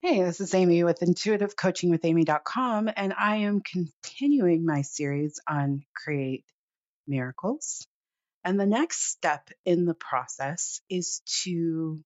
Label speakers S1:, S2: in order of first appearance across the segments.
S1: Hey, this is Amy with intuitivecoachingwithamy.com, and I am continuing my series on Create Miracles. And the next step in the process is to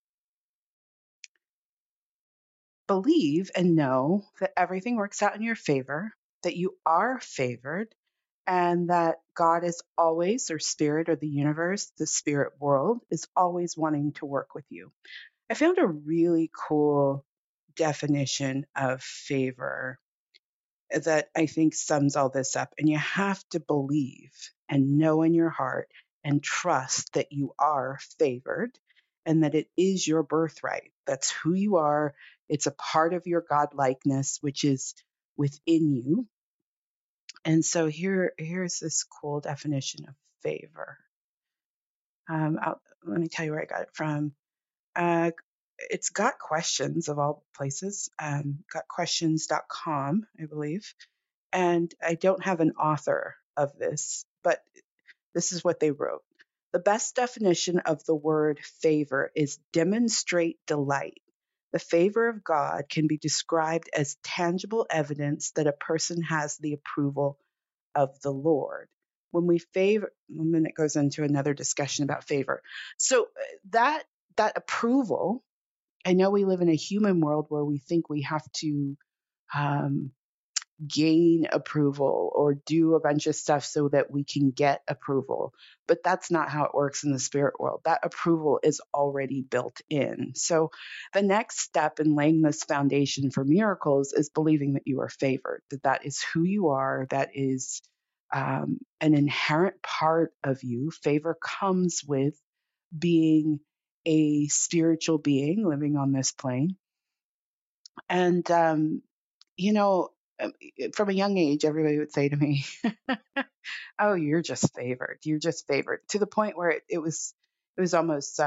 S1: believe and know that everything works out in your favor, that you are favored, and that God is always, or spirit, or the universe, the spirit world, is always wanting to work with you. I found a really cool definition of favor that I think sums all this up. And you have to believe and know in your heart and trust that you are favored and that it is your birthright. That's who you are. It's a part of your God likeness, which is within you. And so here's this cool definition of favor. Let me tell you where I got it from. Uh, it's Got Questions of all places, gotquestions.com, I believe. And I don't have an author of this, but this is what they wrote. The best definition of the word favor is demonstrate delight. The favor of God can be described as tangible evidence that a person has the approval of the Lord. When we favor, and then it goes into another discussion about favor. So that approval, I know we live in a human world where we think we have to um, gain approval or do a bunch of stuff so that we can get approval. But that's not how it works in the spirit world. That approval is already built in. So the next step in laying this foundation for miracles is believing that you are favored, that that is who you are, that is an inherent part of you. Favor comes with being a spiritual being living on this plane. And, you know, from a young age, everybody would say to me, "Oh, you're just favored. You're just favored." To the point where it was almost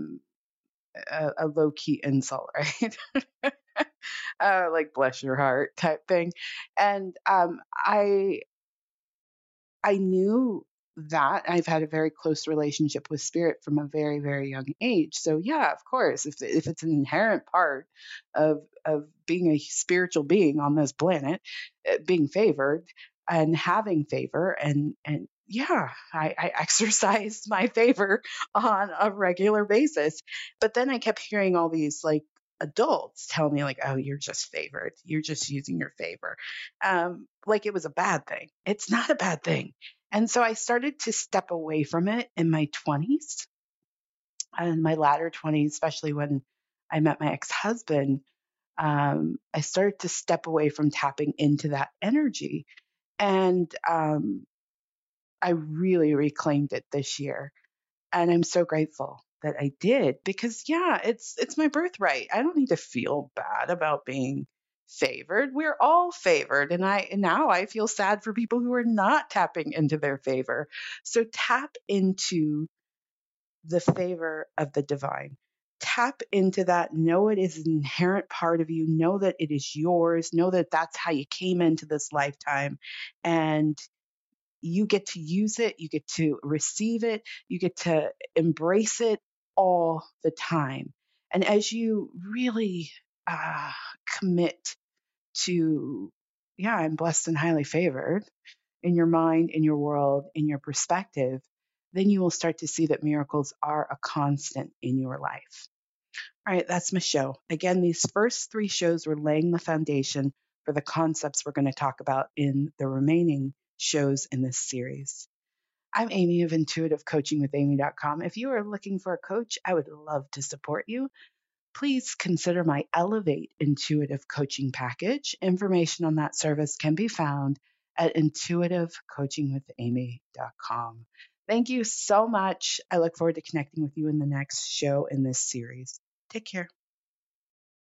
S1: a low key insult, right? Like bless your heart type thing. And I knew that I've had a very close relationship with spirit from a very, very young age. So yeah, of course, if it's an inherent part of being a spiritual being on this planet, being favored and having favor, and yeah, I exercise my favor on a regular basis. But then I kept hearing all these like adults tell me like, "Oh, you're just favored. You're just using your favor," like it was a bad thing. It's not a bad thing. And so I started to step away from it in my 20s and my latter 20s, especially when I met my ex husband. I started to step away from tapping into that energy. And I really reclaimed it this year. And I'm so grateful that I did because yeah, it's my birthright. I don't need to feel bad about being favored. We're all favored and now I feel sad for people who are not tapping into their favor. So tap into the favor of the divine. Tap into that. Know it is an inherent part of you. Know that it is yours. Know that that's how you came into this lifetime. And you get to use it, you get to receive it, you get to embrace it all the time. And as you really uh, commit to, yeah, I'm blessed and highly favored in your mind, in your world, in your perspective, then you will start to see that miracles are a constant in your life. All right, that's my show. Again, these first three shows were laying the foundation for the concepts we're going to talk about in the remaining shows in this series. I'm Amy of intuitivecoachingwithamy.com. If you are looking for a coach, I would love to support you. Please consider my Elevate Intuitive Coaching Package. Information on that service can be found at intuitivecoachingwithamy.com. Thank you so much. I look forward to connecting with you in the next show in this series. Take care.